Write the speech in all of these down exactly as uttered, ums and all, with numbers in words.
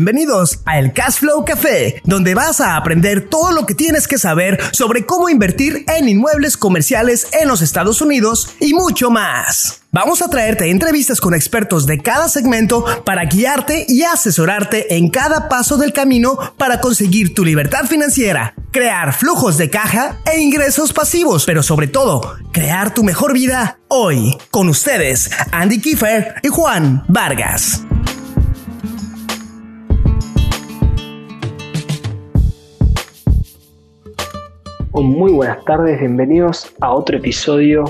bienvenidos a el Cashflow Café, donde vas a aprender todo lo que tienes que saber sobre cómo invertir en inmuebles comerciales en los Estados Unidos y mucho más. Vamos a traerte entrevistas con expertos de cada segmento para guiarte y asesorarte en cada paso del camino para conseguir tu libertad financiera, crear flujos de caja e ingresos pasivos, pero sobre todo, crear tu mejor vida hoy. Con ustedes, Andy Kiefer y Juan Vargas. Muy buenas tardes, bienvenidos a otro episodio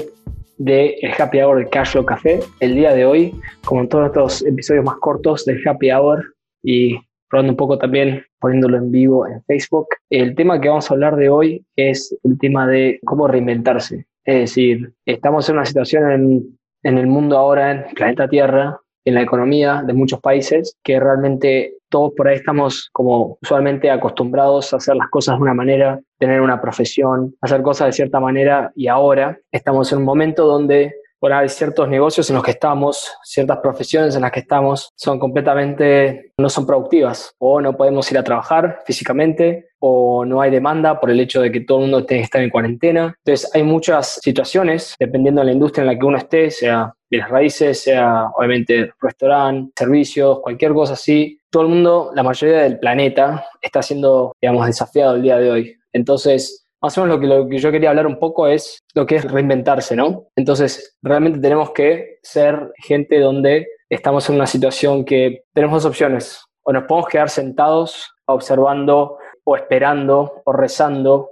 de el Happy Hour del Cashflow Café. El día de hoy, como en todos estos episodios más cortos del Happy Hour y probando un poco también poniéndolo en vivo en Facebook, el tema que vamos a hablar de hoy es el tema de cómo reinventarse. Es decir, estamos en una situación en, en el mundo ahora, en el planeta Tierra, en la economía de muchos países, que realmente todos por ahí estamos como usualmente acostumbrados a hacer las cosas de una manera, tener una profesión, hacer cosas de cierta manera, y ahora estamos en un momento donde por ahí ciertos negocios en los que estamos, ciertas profesiones en las que estamos son completamente, no son productivas, o no podemos ir a trabajar físicamente, o no hay demanda por el hecho de que todo el mundo tiene que estar en cuarentena. Entonces hay muchas situaciones, dependiendo de la industria en la que uno esté, sea bienes raíces, sea obviamente restaurante, servicios, cualquier cosa así. Todo el mundo, la mayoría del planeta, está siendo, digamos, desafiado el día de hoy. Entonces, más o menos lo que, lo que yo quería hablar un poco es lo que es reinventarse, ¿no? Entonces, realmente tenemos que ser gente donde estamos en una situación que tenemos dos opciones. O nos podemos quedar sentados observando o esperando o rezando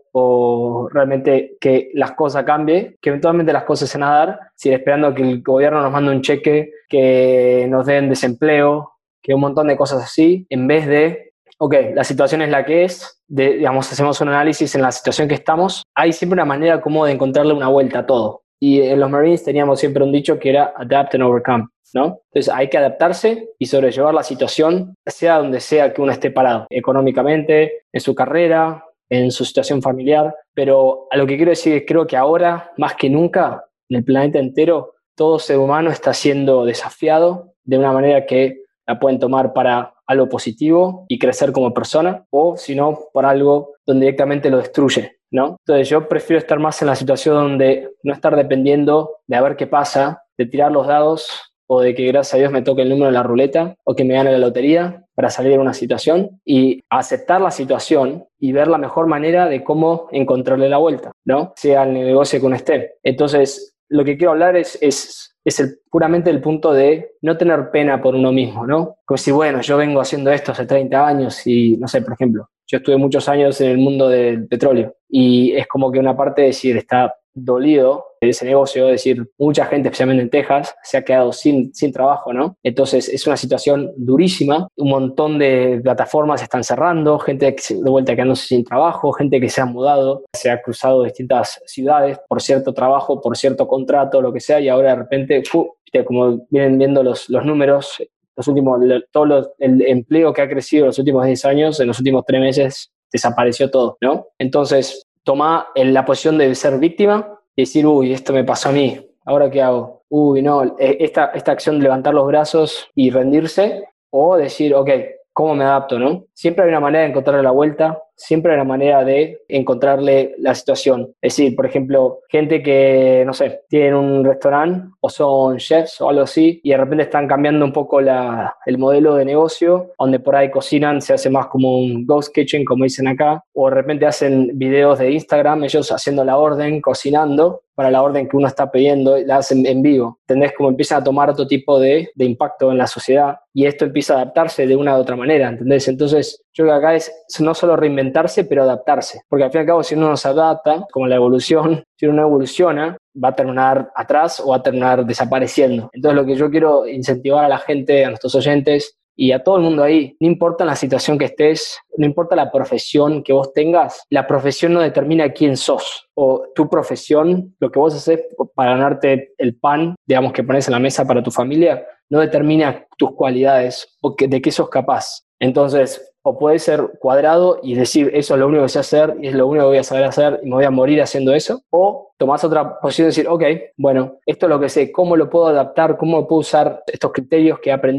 o realmente que las cosas cambien, que eventualmente las cosas se van a dar, si esperando que el gobierno nos mande un cheque, que nos den desempleo, que un montón de cosas así, en vez de, ok, la situación es la que es, de, digamos, hacemos un análisis en la situación que estamos, hay siempre una manera como de encontrarle una vuelta a todo. Y en los Marines teníamos siempre un dicho que era adapt and overcome, ¿no? Entonces hay que adaptarse y sobrellevar la situación, sea donde sea que uno esté parado, económicamente, en su carrera, en su situación familiar. Pero a lo que quiero decir es, creo que ahora, más que nunca, en el planeta entero, todo ser humano está siendo desafiado de una manera que la pueden tomar para algo positivo y crecer como persona, o si no, por algo donde directamente lo destruye, ¿no? Entonces yo prefiero estar más en la situación donde no estar dependiendo de a ver qué pasa, de tirar los dados o de que gracias a Dios me toque el número de la ruleta o que me gane la lotería para salir de una situación, y aceptar la situación y ver la mejor manera de cómo encontrarle la vuelta, ¿no? Sea el negocio que uno esté. Entonces, lo que quiero hablar es, es, es el, puramente el punto de no tener pena por uno mismo, ¿no? Como si, bueno, yo vengo haciendo esto hace treinta años y, no sé, por ejemplo, yo estuve muchos años en el mundo del petróleo y es como que una parte de decir, está dolido de ese negocio, es decir, mucha gente, especialmente en Texas, se ha quedado sin, sin trabajo, ¿no? Entonces es una situación durísima, un montón de plataformas están cerrando, gente de vuelta quedándose sin trabajo, gente que se ha mudado, se ha cruzado distintas ciudades por cierto trabajo, por cierto contrato, lo que sea, y ahora de repente, ¡fu! Como vienen viendo los, los números, los últimos, todo los, el empleo que ha crecido en los últimos diez años, en los últimos tres meses desapareció todo, ¿no? Entonces toma en la posición de ser víctima y decir, uy, esto me pasó a mí, ¿ahora qué hago? Uy, no, esta, esta acción de levantar los brazos y rendirse, o decir, ok, ¿cómo me adapto, no? Siempre hay una manera de encontrarle la vuelta, siempre hay una manera de encontrarle la situación. Es decir, por ejemplo, gente que, no sé, tienen un restaurante o son chefs o algo así y de repente están cambiando un poco la, el modelo de negocio, donde por ahí cocinan, se hace más como un ghost kitchen, como dicen acá, o de repente hacen videos de Instagram, ellos haciendo la orden, cocinando para la orden que uno está pidiendo, la hacen en vivo. ¿Entendés? Como empiezan a tomar otro tipo de, de impacto en la sociedad y esto empieza a adaptarse de una u otra manera, ¿entendés? Entonces, yo creo que acá es no solo reinventarse, pero adaptarse. Porque al fin y al cabo, si uno no se adapta, como la evolución, si uno no evoluciona, va a terminar atrás o va a terminar desapareciendo. Entonces, lo que yo quiero incentivar a la gente, a nuestros oyentes y a todo el mundo ahí, no importa la situación que estés, no importa la profesión que vos tengas, la profesión no determina quién sos. O tu profesión, lo que vos haces para ganarte el pan, digamos, que pones en la mesa para tu familia, no determina tus cualidades o que, de qué sos capaz. Entonces, o puedes ser cuadrado y decir, eso es lo único que sé hacer y es lo único que voy a saber hacer y me voy a morir haciendo eso, o tomás otra posición y decir, ok, bueno, esto es lo que sé, ¿cómo lo puedo adaptar? ¿Cómo puedo usar estos criterios que he aprendido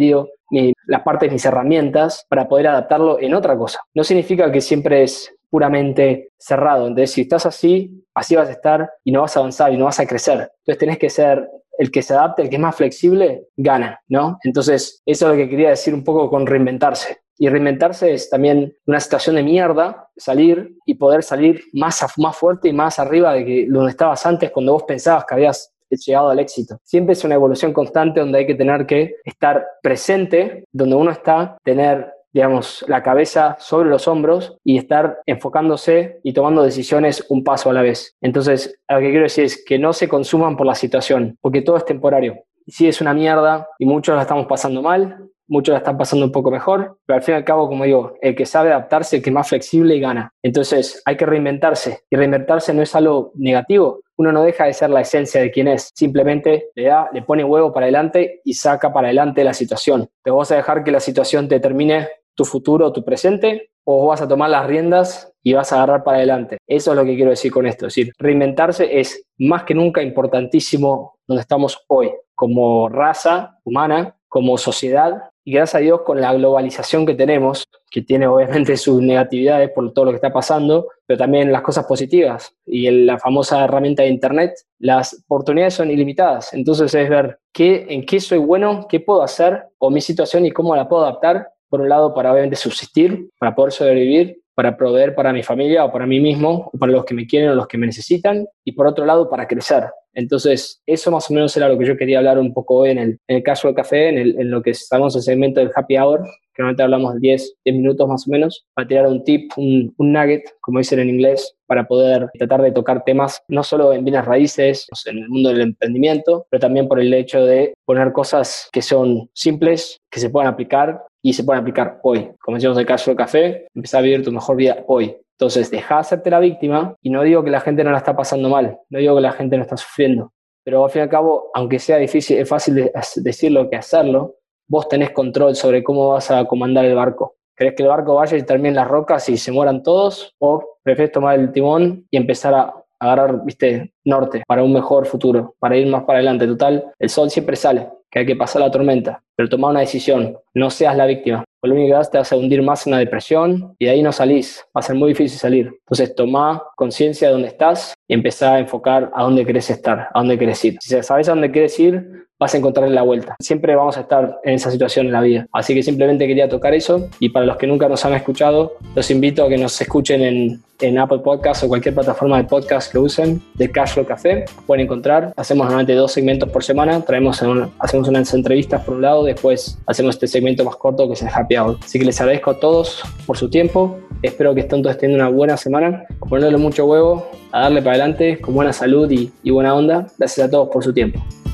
mi, las partes de mis herramientas para poder adaptarlo en otra cosa. No significa que siempre es puramente cerrado. Entonces, si estás así, así vas a estar y no vas a avanzar y no vas a crecer. Entonces, tenés que ser el que se adapte, el que es más flexible, gana, ¿no? Entonces, eso es lo que quería decir un poco con reinventarse. Y reinventarse es también una situación de mierda, salir y poder salir más, más fuerte y más arriba de que donde estabas antes cuando vos pensabas que habías llegado al éxito. Siempre es una evolución constante donde hay que tener que estar presente, donde uno está, tener, digamos, la cabeza sobre los hombros y estar enfocándose y tomando decisiones un paso a la vez. Entonces, lo que quiero decir es que no se consuman por la situación, porque todo es temporario. Y sí, es una mierda y muchos la estamos pasando mal, muchos la están pasando un poco mejor, pero al fin y al cabo, como digo, el que sabe adaptarse, el que es más flexible y gana. Entonces, hay que reinventarse. Y reinventarse no es algo negativo. Uno no deja de ser la esencia de quien es. Simplemente le da, le pone huevo para adelante y saca para adelante la situación. ¿Te vas a dejar que la situación te determine tu futuro, tu presente? ¿O vas a tomar las riendas y vas a agarrar para adelante? Eso es lo que quiero decir con esto. Es decir, reinventarse es más que nunca importantísimo donde estamos hoy, como raza humana, como sociedad. Y gracias a Dios, con la globalización que tenemos, que tiene obviamente sus negatividades por todo lo que está pasando, pero también las cosas positivas. Y en la famosa herramienta de Internet, las oportunidades son ilimitadas. Entonces es ver qué, en qué soy bueno, qué puedo hacer, o mi situación y cómo la puedo adaptar. Por un lado, para obviamente subsistir, para poder sobrevivir, para proveer para mi familia o para mí mismo, o para los que me quieren o los que me necesitan. Y por otro lado, para crecer. Entonces, eso más o menos era lo que yo quería hablar un poco hoy en el, en el caso del café, en, el, en lo que estamos en el segmento del happy hour, que normalmente hablamos de diez, diez minutos más o menos, para tirar un tip, un, un nugget, como dicen en inglés, para poder tratar de tocar temas no solo en bienes raíces, en el mundo del emprendimiento, pero también por el hecho de poner cosas que son simples, que se puedan aplicar y se pueden aplicar hoy. Como decíamos en el caso del café, empezar a vivir tu mejor vida hoy. Entonces, deja de hacerte la víctima, y no digo que la gente no la está pasando mal, no digo que la gente no está sufriendo, pero al fin y al cabo, aunque sea difícil, es fácil de decirlo que hacerlo, vos tenés control sobre cómo vas a comandar el barco. ¿Querés que el barco vaya y termine en las rocas y se mueran todos? ¿O prefieres tomar el timón y empezar a agarrar, viste, norte para un mejor futuro, para ir más para adelante? Total, el sol siempre sale, que hay que pasar la tormenta, pero toma una decisión, no seas la víctima. Lo único que vas te vas a hundir más en una depresión y de ahí no salís, va a ser muy difícil salir. Entonces toma conciencia de dónde estás y empezá a enfocar a dónde querés estar, a dónde querés ir. Si sabes a dónde querés ir, vas a encontrarle la vuelta. Siempre vamos a estar en esa situación en la vida. Así que simplemente quería tocar eso, y para los que nunca nos han escuchado, los invito a que nos escuchen en, en Apple Podcasts o cualquier plataforma de podcast que usen, de Cashflow Café. Pueden encontrar, hacemos normalmente dos segmentos por semana, traemos una, hacemos unas entrevistas por un lado, después hacemos este segmento más corto que es el Happy Hour. Así que les agradezco a todos por su tiempo, espero que estén todos teniendo una buena semana, a ponerle mucho huevo, a darle para adelante con buena salud y, y buena onda. Gracias a todos por su tiempo.